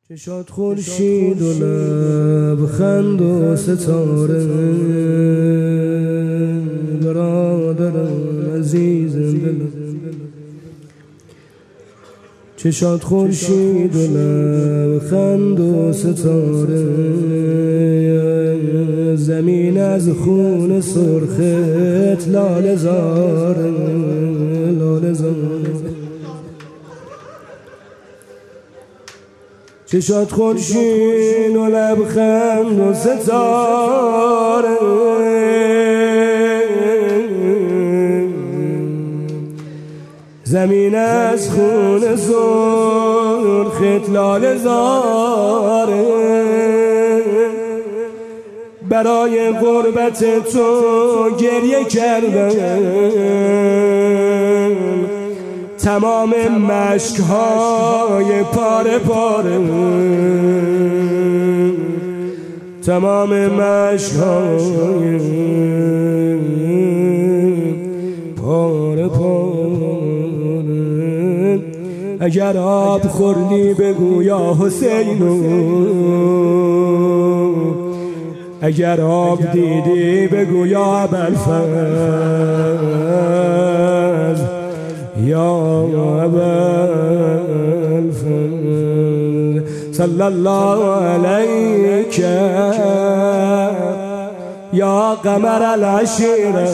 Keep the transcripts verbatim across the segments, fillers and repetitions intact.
چشات خورشید و لبخند و ستاره، برادرم عزیزم دلم. چشات خورشید و لبخند و ستاره، زمین از خون سرخت لاله زاره، لاله زاره. چشات خورشید و لبخند و ستاره، زمین از خون سرخت لاله زاره. برای غربت تو گریه کردم، تمام مشک‌های پاره پاره، تمام مشک‌های پاره پاره. اگر آب خوردی بگو یا حسینو، اگر آب دیدی بگو یا ابوالفضل، یا ابوالفضل. صلی الله علیک یا قمر العشیره،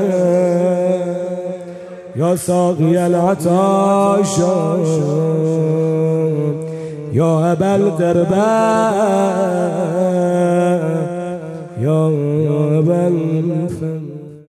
یا ساقی العطاشان، یا ابا الدربه، یا ابا الفضل.